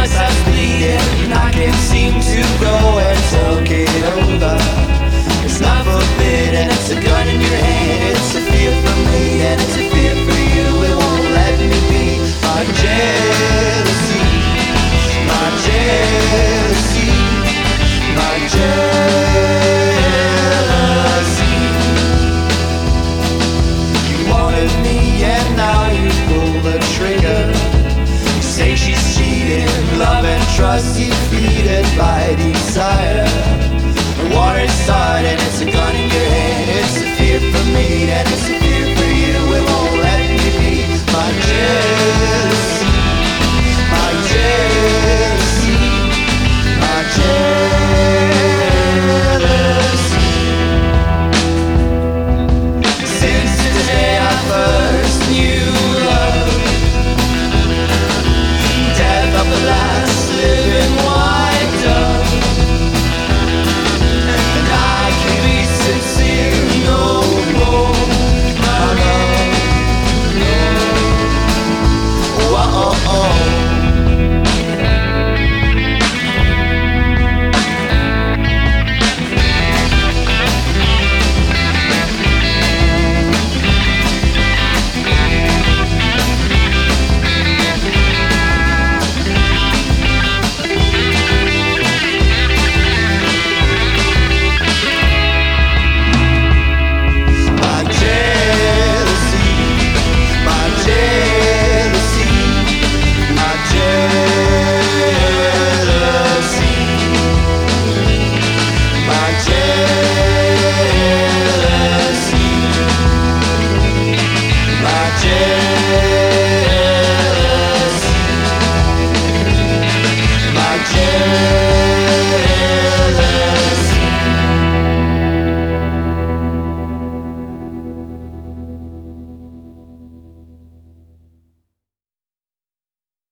starts bleeding and I can't seem to go and talk it over. It's not forbidden, it's a gun in your hand. It's a fear for me and it's a fear for you. It won't let me be. My jealousy, my jealousy, my jealousy. You wanted me and now you pull the trigger. You say she's cheating, love and trust defeated by desire. The water's starting, it's a gun in your hand. It's a fear for me and it's a